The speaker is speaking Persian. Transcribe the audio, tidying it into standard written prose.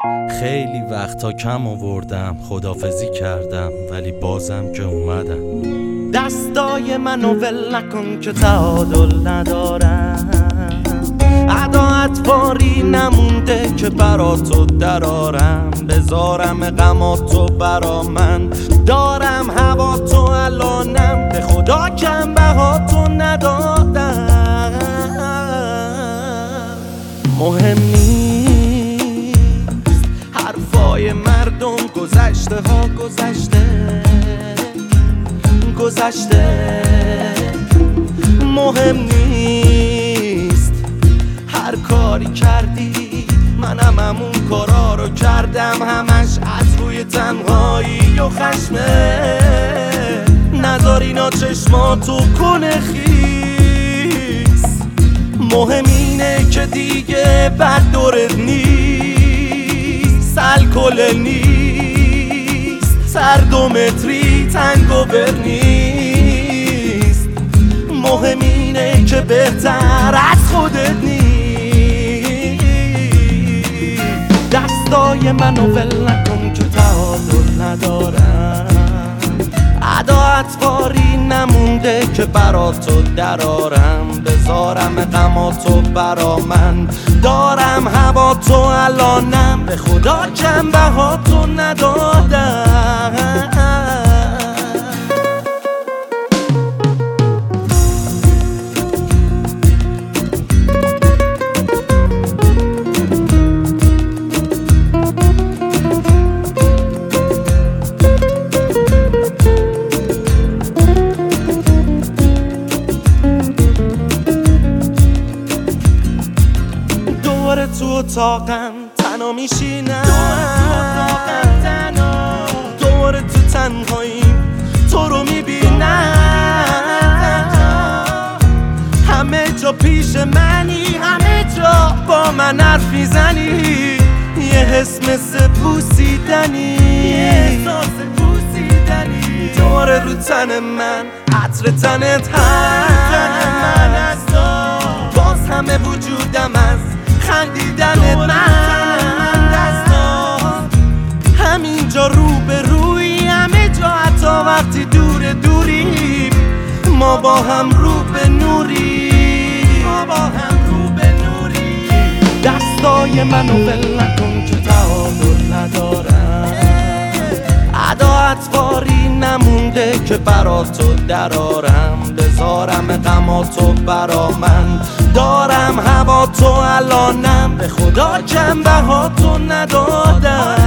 خیلی وقتا کم آوردم، خدافزی کردم ولی بازم که اومدم. دستای منو ول نکن که تعادل ندارم، عداعت باری نمونده که برا تو درارم. بذارم غماتو برا من، دارم هوا تو الانم، به خدا کم بهاتو ندادم. مهم نیست حرفای مردم، گذشته ها گذشته. مهم نیست هر کاری کردی، منم همون کارا رو کردم، همش از روی تنهایی و خشمه. نذار اینا چشماتو کنه خیس، مهم اینه که دیگه بد دورت نیست، الکل نیست، سر 2 متری تنگوور نیست. مهم اینه که بهتر از خودت نیست. دستای منو ول نکن که تعادل ندارم، عداعت باری نمونده که برا تو درارم. بذارم غماتو برا من، دارم هوا تو الانم، به خدا کم بهاتو ندادم. تو اتاقم تنها میشینم، دوباره تو تنهاییم تو رو میبینم. همه جا پیش منی، همه جا با من حرف میزنی، یه حس مثل بوسیدنی، دوباره رو تن من عطر تنت هست، باز همه وجودم از خندیدن من دستان. همینجا رو به روی، همه جا حتی وقتی دوریم، ما با هم رو به نوری. دستای منو ول نکن که تعادل ندارم، عداعت باری نمونده که برا تو درارم. بذارم غماتو برا من، دارم هوا تو الانم، به خدا کم بهاتو ندادم.